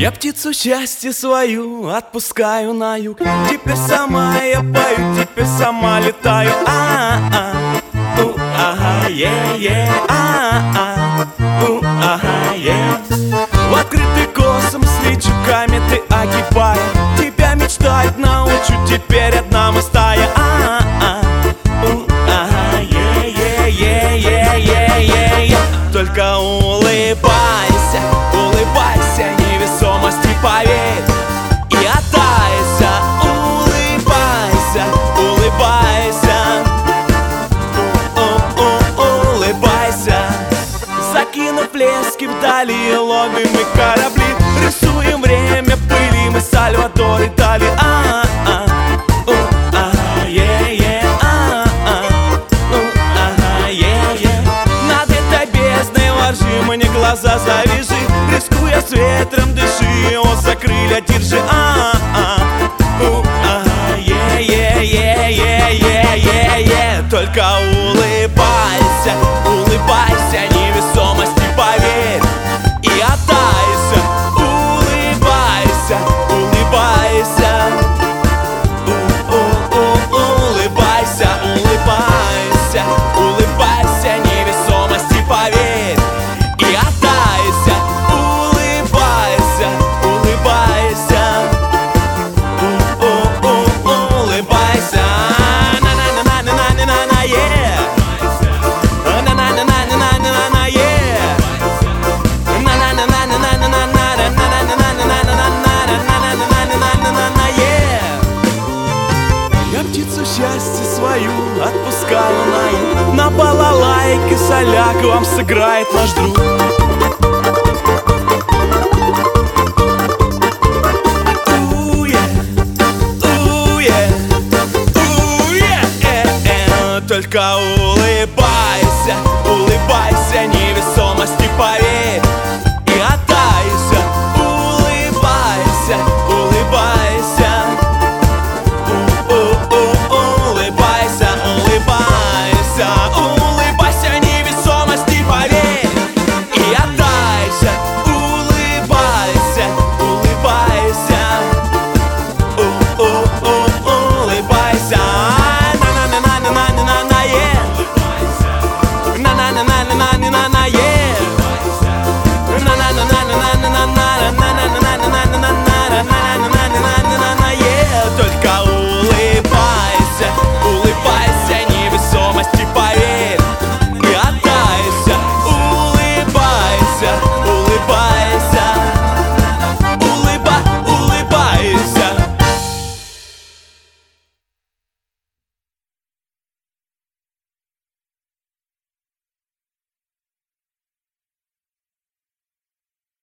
Я птицу счастья свою отпускаю на юг. Теперь сама я пою, теперь сама летаю. Ага, е-е, ага, е. В открытый космос летчиками ты огибай. Тебя мечтать научу, теперь одна мы стая. Ага, е-е-е-е-е-е. Только улыбайся, улыбайся, невесомости поверь и оттайся. Улыбайся, улыбайся, улыбайся. Закинув лески вдали, ловим мы корабли, рисуем время пыли, мы Сальвадор и Дали. Мне глаза завяжи, рискуя с ветром, дыши, его за крылья держи. Е-е-е-е-е-е-е. Только улыбайся, улыбайся, невесомости поверь и оттайся. Улыбайся, улыбайся, улыбайся, улыбайся, улыбайся, невесомости поверь. Счастье свою отпускаю на балалайке соляк вам сыграет наш друг. Только улыбайся, улыбайся, невесомости поверь